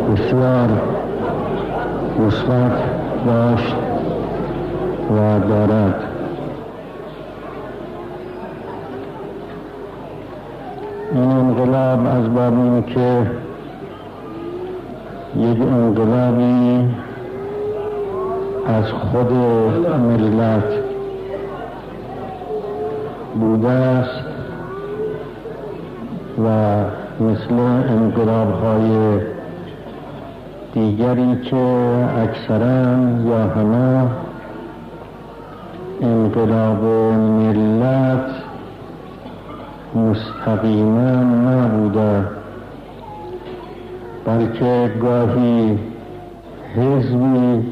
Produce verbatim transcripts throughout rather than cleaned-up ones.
بسیار مثبت داشت و دارد. این انقلاب از باب این که یک انقلابی از خود ملت بوده است و مثل انقلاب‌های دیگری که اکثراً یا همه انقلاب ملت مستقیما نبوده، بلکه گاهی حزبی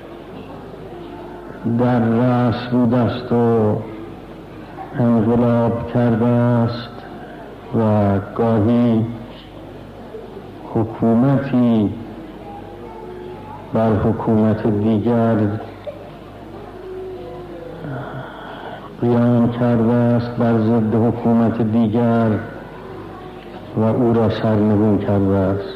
در رأس بوده است و انقلاب کرده است و گاهی حکومتی بر حکومت دیگر قیام کرده است بر ضد حکومت دیگر و او را سرنگون کرده است.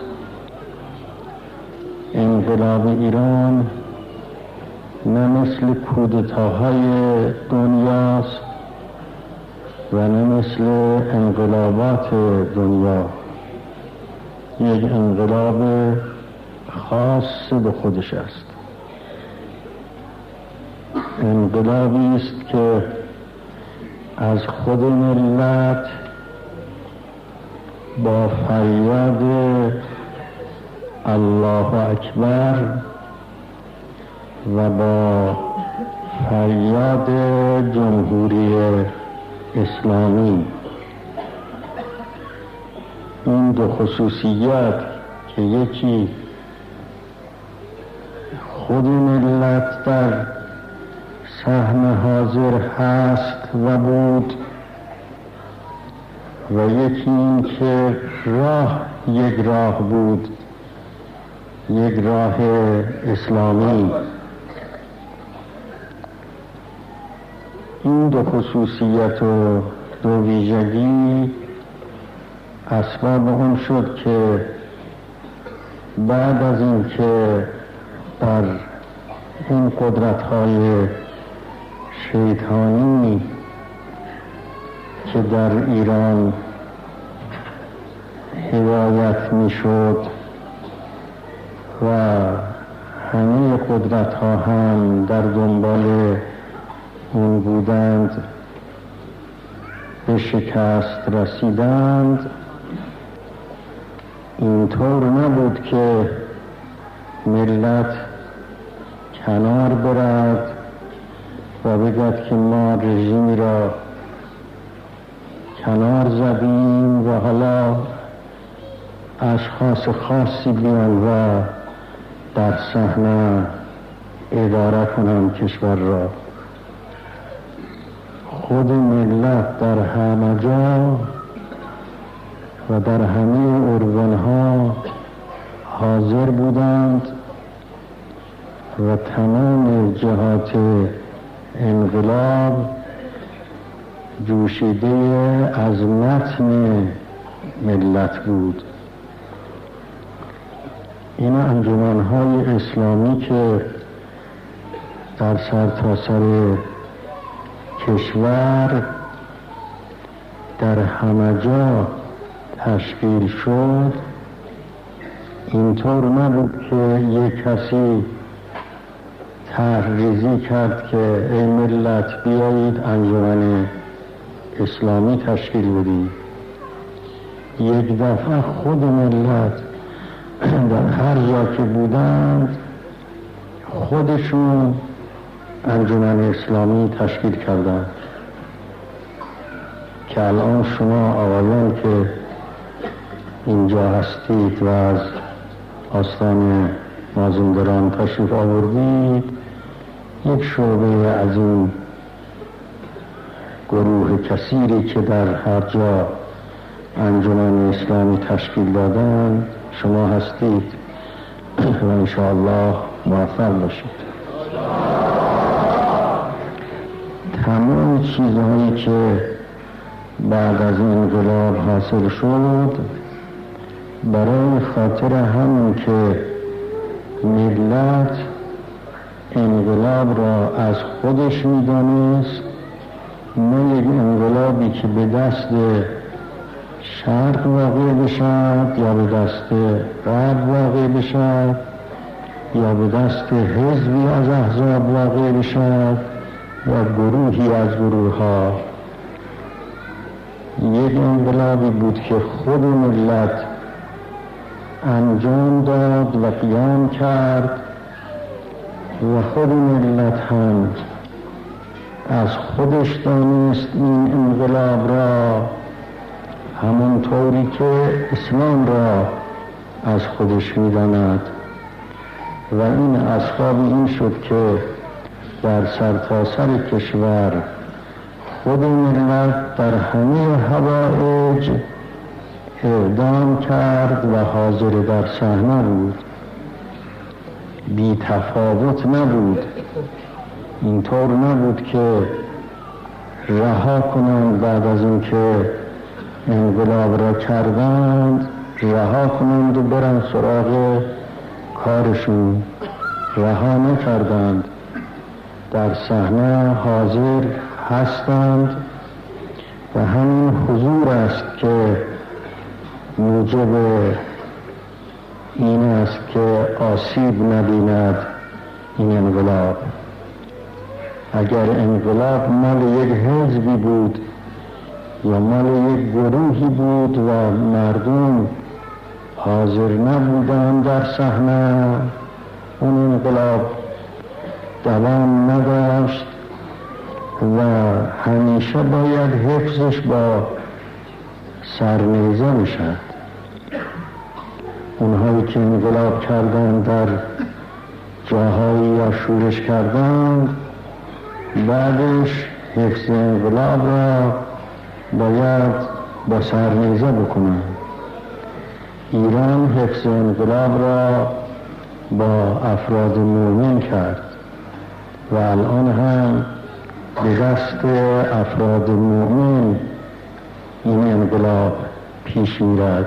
انقلاب ایران نه مثل کودتاهای دنیاست و نه مثل انقلابات دنیا، یک انقلاب خاص به خودش است. انقلابی است که از خود ملت با فریاد الله اکبر و با فریاد جمهوری اسلامی، این دو خصوصیت که یکی خود ملت در صحنه حاضر هست و بود و یکی این که راه یک راه بود، یک راه اسلامی. این دو خصوصیت و دو ویژگی اسباب اون شد که بعد از این که بر این قدرت‌های شیطانی که در ایران هدایت میشد و همه قدرت‌ها هم در دنبال اون بودند به شکست رسیدند، اینطور نبود که ملت کنار برد و بگد که ما رژیمی را کنار زدیم و حالا اشخاص خاصی بیان و در صحنه اداره کنند کشور را. خود ملت در همه جا و در همه ارگان‌ها حاضر بودند و تمام جهات انقلاب جوشیده از متن ملت بود. این انجمن‌های اسلامی که در سرتاسر کشور در همه جا تشکیل شد، اینطور نبود که یک کسی طرح‌ریزی کرد که ای ملت بیایید انجمن اسلامی تشکیل بدید. یک دفعه خود ملت در هر جا که بودند خودشون انجمن اسلامی تشکیل کردند که الان شما آقایان که اینجا هستید و از آستان مازندران تشریف آوردید، یک شعبه از این گروه کثیری که در هر جا انجمن اسلامی تشکیل دادن شما هستید و انشاءالله موفق باشید. تمام چیزهایی که بعد از انقلاب حاصل شد برای خاطر همون که ملت انقلاب را از خودش می‌دانست، نه یک انقلابی که به دست شرق واقع بشد یا به دست غرب واقع بشد یا به دست حزبی از احزاب واقع بشد یا گروهی از گروه ها. یک انقلابی بود که خود ملت انجام داد و قیام کرد و خود ملت هم از خودش دانست این انقلاب را، همونطوری که اسلام را از خودش می‌داند. و این اسباب این شد که در سرتاسر کشور خود ملت در همه حوائج اقدام کرد و حاضر در صحنه بود، بی تفاوت نبود. اینطور نبود که رها کنند بعد از این که انقلاب را کردند، رها کنند و برن سراغ کارشون. رها نکردند، در صحنه حاضر هستند و همین حضور است که موجب این است که آسیب نبیند این انقلاب. اگر انقلاب مال یک حزبی بود یا مال یک گروهی بود و مردم حاضر نبودند در صحنه، اون انقلاب دوام نداشت و همیشه باید حفظش با سرنیزه میشد. اونهایی که انقلاب کردند در جاهایی یا شورش کردند، بعدش حفظ انقلاب را باید با سرنیزه بکنند. ایران حفظ انقلاب را با افراد مومن کرد و الان هم به دست افراد مومن این انقلاب پیش میرد.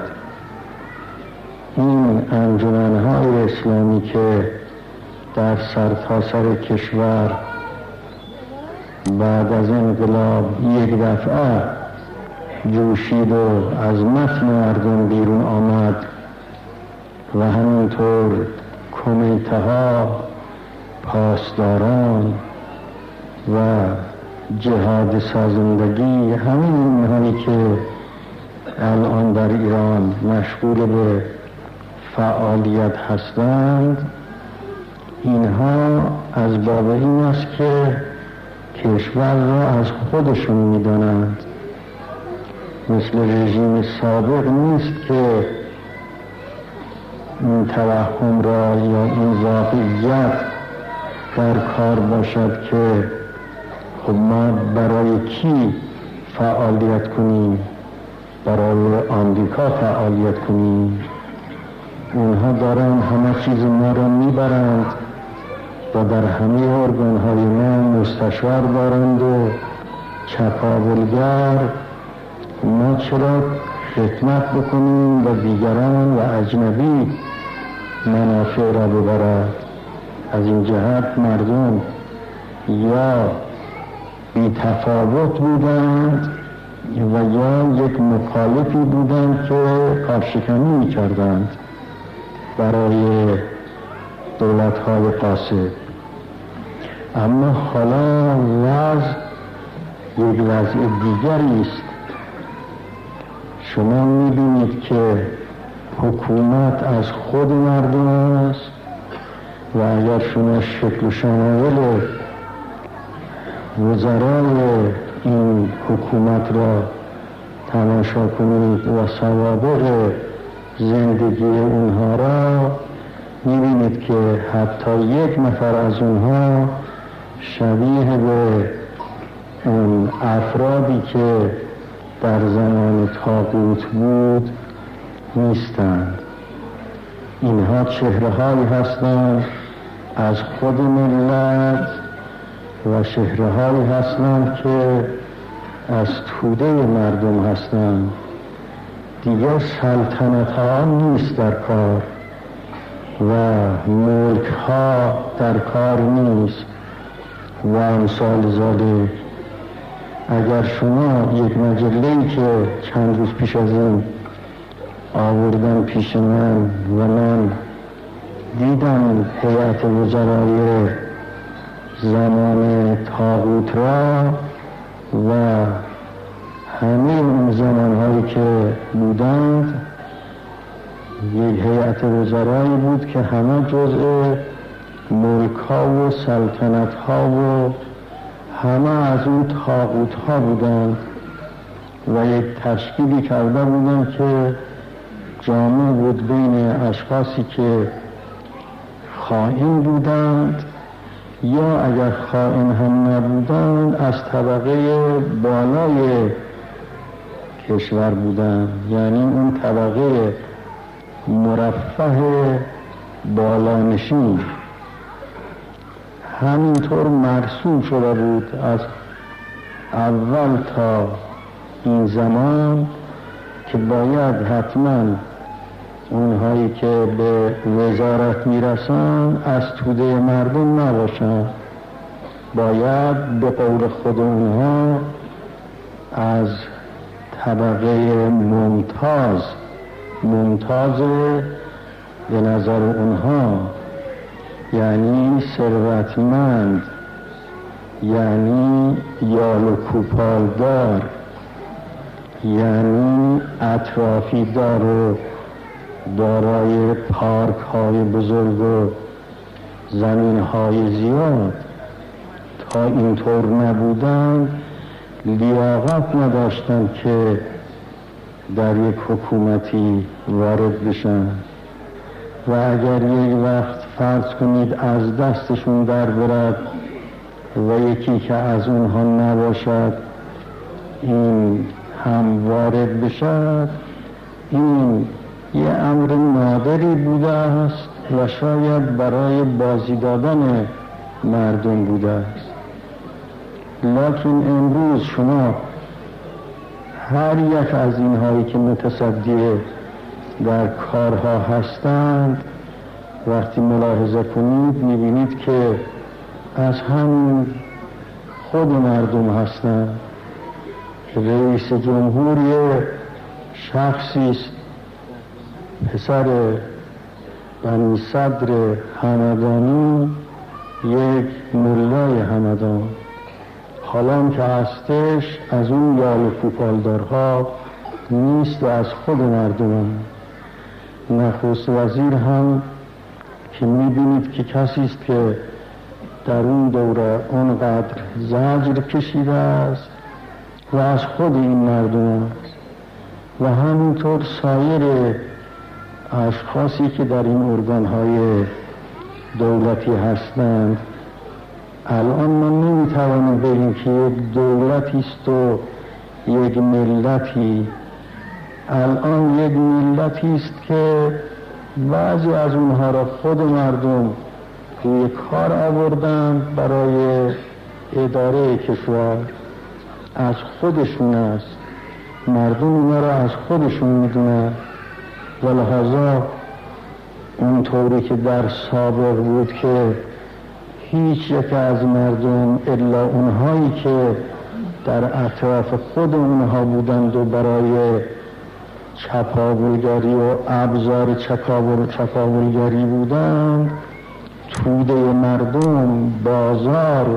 این انجمن‌های اسلامی که در سرتاسر کشور بعد از انقلاب یک دفعه جوشید و از متن مردم بیرون آمد و همینطور کمیته ها، پاسداران و جهاد سازندگی، همین اینهایی که الان در ایران مشغول به فعالیت هستند، اینها از باب این است که کشور را از خودشون می‌دانند. مثل رژیم سابق نیست که این توهم را یا این واقعیت در کار باشد که خب ما برای کی فعالیت کنیم، برای آمریکا فعالیت کنیم. اونها دارن همه چیز ما را میبرند و در همه ارگان‌های ما مستشار دارند و چپاولگر. ما چرا خدمت بکنیم و دیگران و اجنبی منافع را ببرد؟ از این جهت مردم یا بی تفاوت بودند و یا یک مخالفی بودند که کارشکنی می کردند برای دولت‌های فاسد. اما حالا وضع یک وضع دیگری است. شما می‌بینید که حکومت از خود مردم است و اگر شما شکل و شمایل وزرای این حکومت را تماشا کنید و سوابق زندگی اونها را می‌بینید که حتی یک نفر از اونها شبیه به اون افرادی که در زمان طاغوت بود نیستند. اینها چهره‌هایی هستند از خود ملت و چهره‌هایی هستند که از توده مردم هستند دیگر سلطنت ها نیست در کار و ملک ها در کار نیست و امثال ذالک. اگر شما یک مجله‌ای که چند روز پیش از این آوردن پیش من و من دیدم هیئت وزرای زمان طاغوت را و همه اون زمانهایی که بودند، یک هیئت وزرایی بود که همه جزء ملک ها و سلطنت ها و همه از اون طاغوت ها بودند و یک تشکیلی کرده بودند که جامع بود بین اشخاصی که خائن بودند یا اگر خائن هم نبودند از طبقه بالای کشور بودند، یعنی اون طبقه مرفه بالانشین. همینطور مرسوم شده بود از اول تا این زمان که باید حتما اونهایی که به وزارت میرسن از توده مردم نباشن، باید به قول خود اونها از طبقه ممتاز ممتاز به نظر اونها، یعنی ثروتمند، یعنی یال و کوپالدار، یعنی اطرافی دار و دارای پارک های بزرگ و زمین های زیاد. تا اینطور نبودن لیاقت نداشتن که در یک حکومتی وارد بشن و اگر یک وقت فرض کنید از دستشون در برد و یکی که از اونها نباشد این هم وارد بشد، این یه امر نادری بوده است و شاید برای بازی دادن مردم بوده است. لکن امروز شما هر یک از اینهایی که متصدی در کارها هستند وقتی ملاحظه کنید میبینید که از همین خود مردم هستند. رئیس جمهوری شخصی است، پسر بنی صدر همدانی، یک ملای همدان، حالا که هستش از اون یال و کوپالدارها نیست و از خود مردم هم. نخست وزیر هم که میبینید که کسی است که در اون دوره اونقدر زجر کشیده است و از خود این مردم است و همینطور سایر اشخاصی که در این ارگانهای دولتی هستند. الان ما نمیتوانیم بگیم که یک دولتی است و یک ملتی. الان یک ملتی است که بعضی از اونها را خود مردم روی کار آوردند برای اداره کشور، از خودشون است، مردم اونا را از خودشون میدونند و لحاظا اونطوری که در سابق بود که هیچ یک از مردم الا اونهایی که در اطراف خود اونها بودند و برای چپاولگری و ابزار چپاولگری بودند، توده مردم، بازار،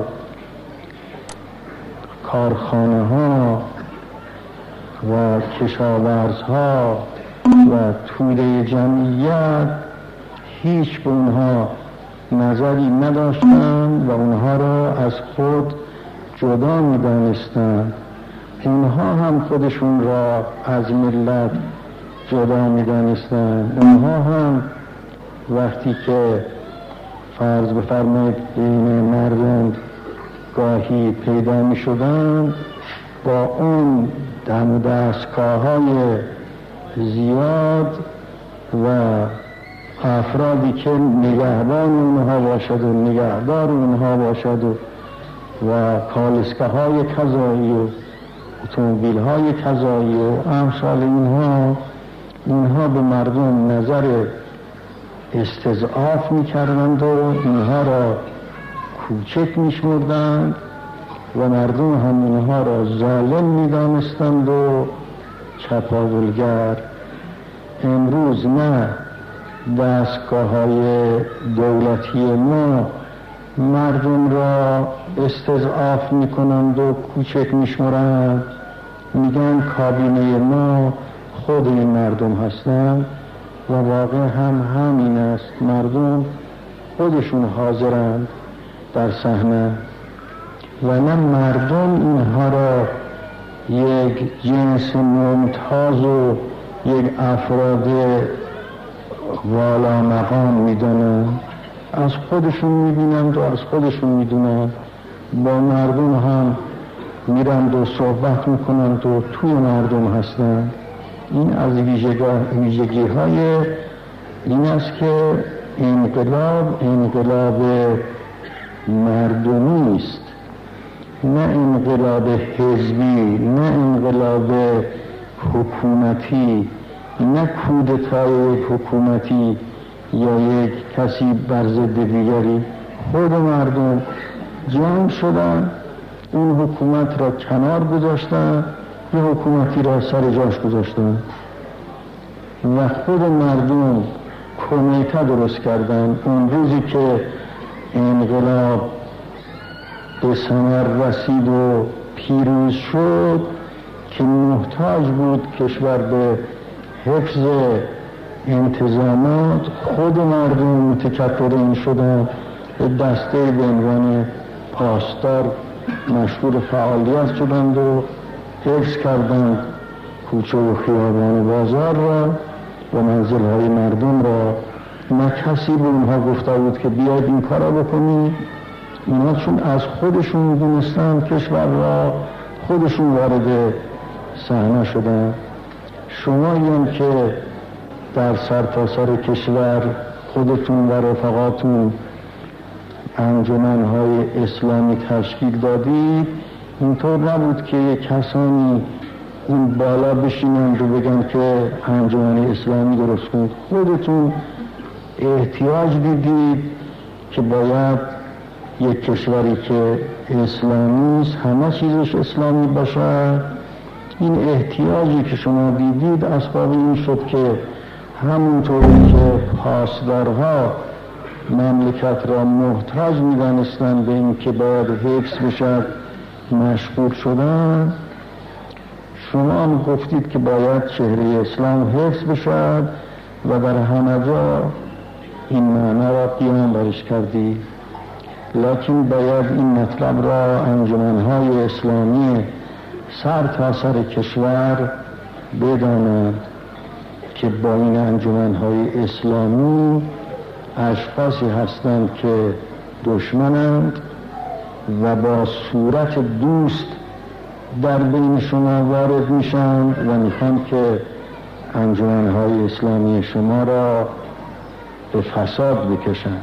کارخانه ها و کشاورزها و توده جمعیت هیچ به اونها نظری نداشتند و اونها را از خود جدا می‌دانستند. اونها هم خودشون را از ملت جدا می‌دانستند. اونها هم وقتی که فرض بفرمایید بین مردم گاهی پیدا می‌شدند با اون دم و دستگاه‌های زیاد و افرادی که نگهبان اونها باشد و نگهدار اونها باشد و و کالسکه های قضایی و اتومبیل های قضایی و امثال اینها اینها به مردم نظر استضعاف میکردند و اینها را کوچک میشمردند و مردم هم اینها را ظالم میدانستند و چپاولگر. امروز نه دستگاه های دولتی ما مردم را استضعاف میکنند و کوچک میشمرند، میگن کابینه ما خود این مردم هستند و واقع هم همین است. مردم خودشون حاضرند در صحنه و نه مردم اینها را یک جنس ممتاز و یک افراد والا مقام میدانند. از خودشون میبینند و از خودشون میدونند، با مردم هم میرند و صحبت میکنند و توی مردم هستند. این از ویژگی های این است که انقلاب انقلاب مردمی است، نه انقلاب حزبی، نه انقلاب حکومتی، نه کودتای حکومتی یا یک کسی بر ضد دیگری. خود مردم جمع شدن، اون حکومت را کنار گذاشتن، یه حکومتی را سر جاش گذاشتن و خود مردم کمیته درست کردن. اون روزی که انقلاب به ثمر رسید و پیروز شد که محتاج بود کشور به حفظ انتظامات، خود مردم متکبر این شدن، به دسته به عنوان پاسدار مشغول فعالیت شدند و حفظ کردند کوچه و خیابان بازار را و منزل‌های مردم را. نه کسی به اونها گفته بود که بیاید این کارا بکنید. اینا چون از خودشون می‌دونستند کشور را، خودشون وارد صحنه شدند. شما این که در سرتاسر کشور خودتون و رفقاتون انجمن‌های اسلامی تشکیل دادید، اینطور نبود که یک کسانی اون بالا بشینند و بگن که انجمن اسلامی درست کنید. خودتون احتیاج دیدید که باید یک کشوری که اسلامی است، همه چیزش اسلامی باشد. این احتیاجی که شما دیدید اسباب این شد که همونطوری که پاسدارها مملکت را محتاج می‌دانستند به این که باید حفظ بشد مشغول شدن، شما هم گفتید که باید چهره اسلام حفظ بشد و در همه جا این معنی را قیام برش کردید. لکن باید این مطلب را انجمن‌های اسلامی سر تا سر کشور بدانند که با این انجمن‌های اسلامی اشخاصی هستند که دشمنند و با صورت دوست در بین شما وارد میشن و میخوان که انجمن‌های اسلامی شما را به فساد بکشند.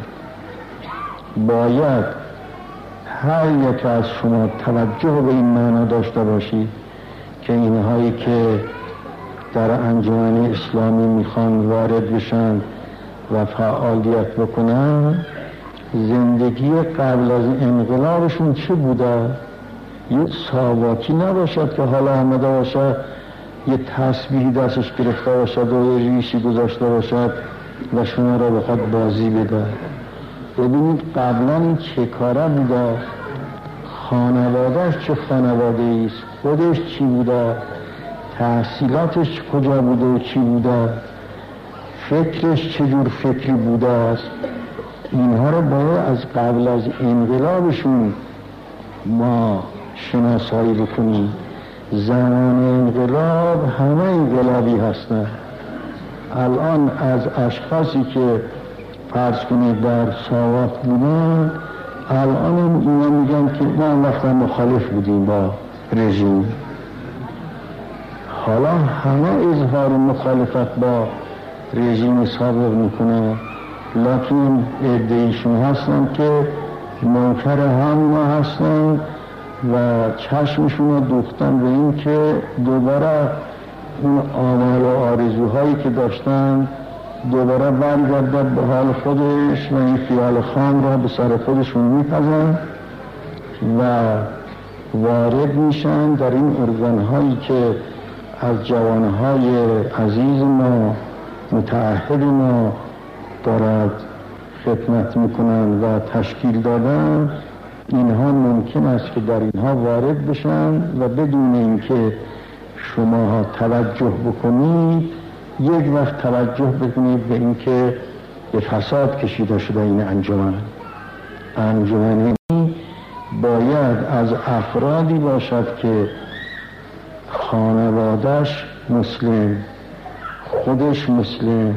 باید هر یک از شما توجه به این معنا داشته باشید که اینهایی که در انجمن اسلامی میخوان وارد بشن و فعالیت بکنن، زندگی قبل از انقلابشون چه بوده؟ یه ساواکی نباشد که حالا آمده باشد یه تسبیح دستش گرفته باشد و یه ریشی گذاشته باشد و شما را بخواد بازی بده. ببینید قبلا این چه کاره بوده، خانوادهش چه خانواده ایست، خودش چی بوده، تحصیلاتش کجا بوده و چی بوده، فکرش چجور فکری بوده است. اینها رو باید از قبل از انقلابشون ما شناسایی بکنیم. زمان انقلاب همه انقلابی هستن. الان از اشخاصی که فرض کنید در ساواک بودن، الان اینا میگن که ما وقتا مخالف بودیم با رژیم. حالا همه اظهار مخالفت با رژیم سابق میکنه، لکن عده‌ایشون هستن که منکر همونا هستن و چشمشون رو دوختن به این که دوباره اون آمال و آرزوهایی که داشتن دوباره برگردد به حال خودش و این خیال خام را به سر خودشون میپزن و وارد میشن در این ارگانهایی که از جوانهای عزیز ما متعهد ما دارد خدمت میکنن و تشکیل دادن. اینها ممکن است که در اینها وارد بشن و بدون اینکه شما توجه بکنید یک وقت توجه بکنید به اینکه به فساد کشیده شده این انجمن. انجمن باید از افرادی باشد که خانوادش مسلم، خودش مسلم،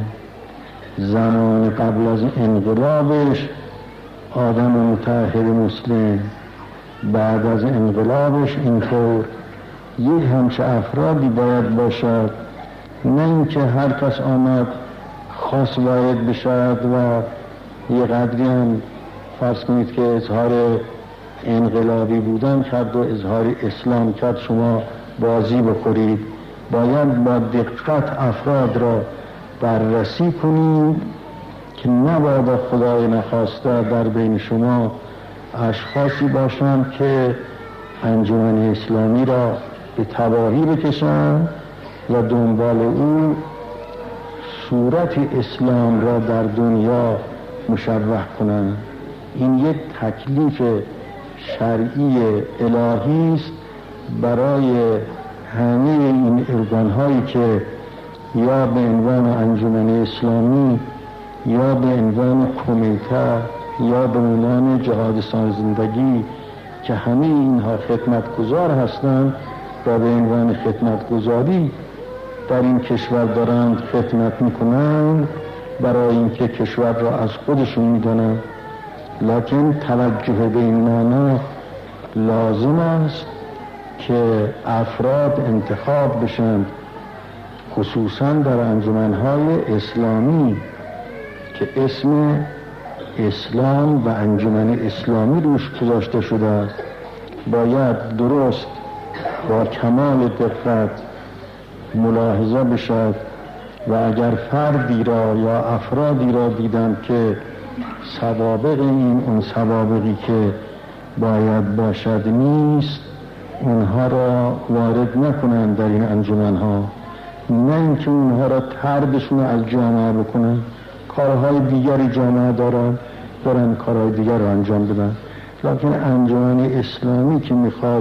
زمان قبل از انقلابش آدم متعهد مسلم، بعد از انقلابش اینطور. یک همچه افرادی باید باشد، نه اینکه هر کس آمد خاص وارد بشد و یه قدری هم فرض کنید که اظهار انقلابی بودن کرد و اظهار اسلام کرد شما بازی بخورید. باید با دقت افراد را بررسی کنید که نباید خدای نخواسته در بین شما اشخاصی باشند که انجمن اسلامی را به تباهی بکشند و دنبال او صورت اسلام را در دنیا مشوه کنند. این یک تکلیف شرعی الهی است برای همه این ارگان‌هایی که یا به عنوان انجمن اسلامی یا به عنوان کمیته یا به عنوان جهادستان زندگی که همه اینها خدمتگزار هستند و به عنوان خدمتگزاری در این کشور دارند خدمت میکنند برای اینکه کشور را از خودشون میدانند. لکن توجه به این معنا لازم است که افراد انتخاب بشند، خصوصا در انجمنهای اسلامی که اسم اسلام و انجمن اسلامی روش گذاشته شده است. باید درست با کمال دقت ملاحظه بشد و اگر فردی را یا افرادی را دیدم که سوابق این اون سوابقی که باید باشد نیست، اونها را وارد نکنند در این انجمنها، نه اینکه اونها را طردشون از جامعه بکنند. کارهای دیگری جامعه دارن دارن کارهای دیگر را انجام بدن. لکن انجمن اسلامی که میخواد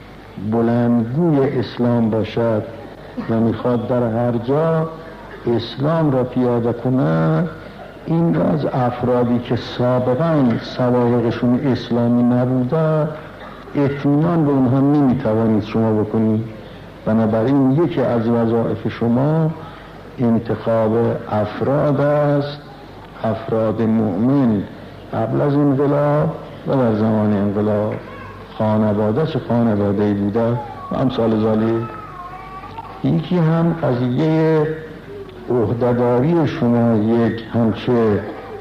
بلندگوی اسلام باشد و میخواد در هر جا اسلام را پیاده کنه، این را از افرادی که سابقا سوابقشون اسلامی نبوده اطمینان به اونها نمیتوانید شما بکنید. بنابراین یکی از وظایف شما انتخاب افراد است، افراد مؤمن قبل از انقلاب و در زمان انقلاب، خانواده چه خانواده‌ای بوده و امثال ذالک. یکی هم قضیه عهده‌داری شما یک همچه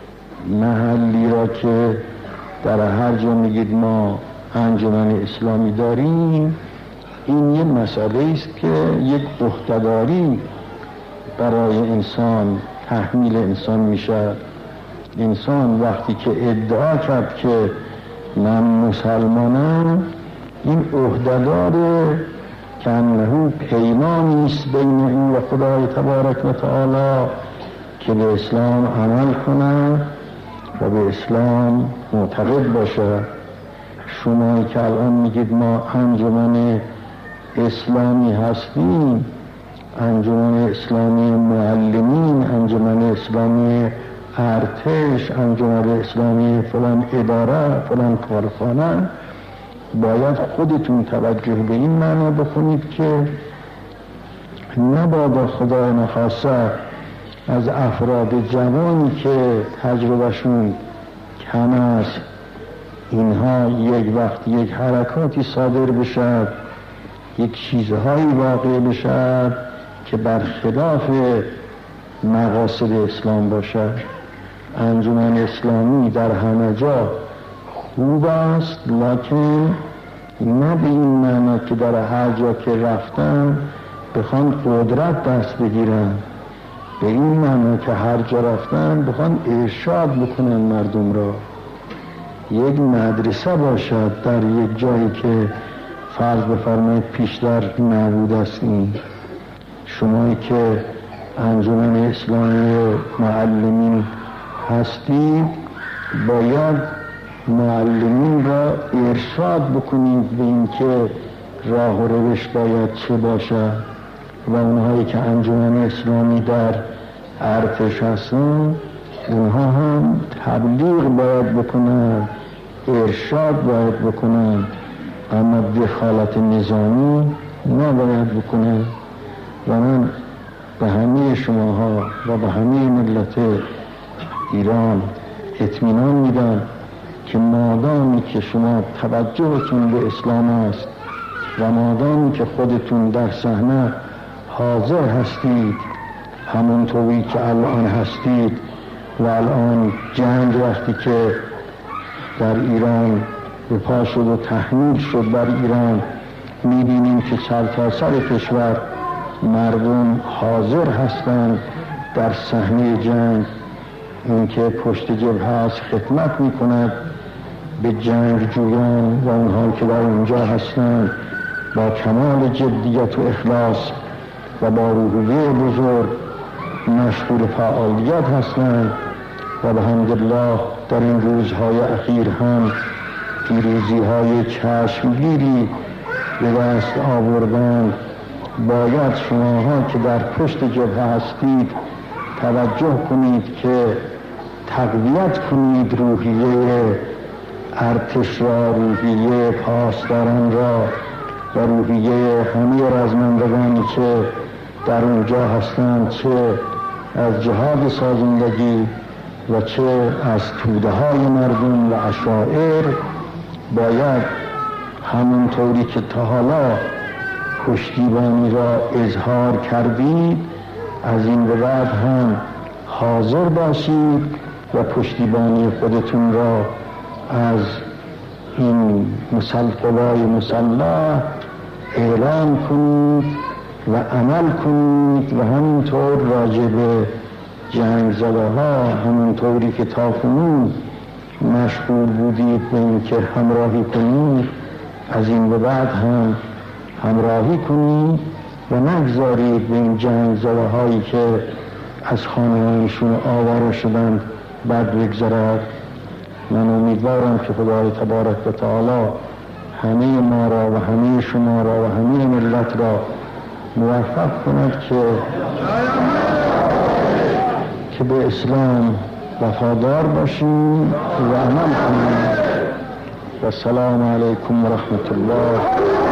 محلی را که در هر جا میگید ما انجمن اسلامی داریم، این یه مسئله است که یک عهده‌داری برای انسان تحمیل انسان میشه. انسان وقتی که ادعا کرد که من مسلمانم، این عهده‌داره که انه پیمانی است بین او و خدای تبارک و تعالی که به اسلام عمل کنه و به اسلام معتقد باشه. شما که الان میگید ما انجمن اسلامی هستیم، انجمن اسلامی معلمین، انجمن اسلامی ارتش، انجمن اسلامی فلان اداره، فلان کارخانه، باید خودتون توجه به این معنا بکنید که نباید خدا نخواسته از افراد جوانی که تجربهشون کم است اینها یک وقت یک حرکاتی صادر بشد، یک چیزهایی واقع بشد که برخلاف مقاصد اسلام باشد. انجمن اسلامی در همه جا خوب است، لکن نه به این معنی که در هر جا که رفتن بخوان قدرت دست بگیرن، به این معنی که هر جا رفتن بخوان ارشاد بکنن مردم را. یک مدرسه باشد در یک جایی که فرض بفرمایید پیشتر نبود هستیم. شمایی که انجمن اسلامی معلمین هستید باید معلمین را ارشاد بکنید به این که راه و روش باید چه باشد و اونهایی که انجمن اسلامی در ارتش هستن اونها هم تبلیغ باید بکنن، ارشاد باید بکنن، اما دخالت نظامی نباید بکنن. و من به همه شماها و به همه ملت ایران اطمینان میدم که مادامی که شما توجهتون به اسلام است و مادامی که خودتون در صحنه حاضر هستید همونطوری که الان هستید و الان جنگ وقتی که در ایران به پا شد و تحمیل شد بر ایران میبینیم که سرتاسر کشور مردم حاضر هستند در صحنه جنگ. این که پشت جبهه هست خدمت میکند به جنگ جویان و اونها که در اونجا هستند با کمال جدیت و اخلاص و با روحیه بزرگ مشغول فعالیت هستند و الحمدلله در این روزهای اخیر هم پیروزی های چشمگیری به دست آوردند. باید شماها که در پشت جبهه هستید توجه کنید که تقویت کنید روحیه ارتش را، روحیه پاسداران را و روحیه همه رزمندگانی که در اونجا هستند، چه از جهاد سازندگی و چه از توده های مردم و عشائر. باید همونطوری که تا حالا پشتیبانی را اظهار کردید از این به بعد هم حاضر باشید و پشتیبانی خودتون را از این قوای مسلح اعلام کنید و عمل کنید و همینطور راجع به جنگ زده ها همونطوری که تاکنون مشغول بودید به این که همراهی کنید از این به بعد هم همراهی کنید و نگذارید به این جنگ زده هایی که از خانه‌هایشون آواره شدند بد بگذرد. من امیدوارم که خدای تبارک و تعالی همه ما را و همه شما را و همه ملت را موفق کند که که به اسلام وفادار باشیم و عمل کنیم. و السلام علیکم و رحمت الله.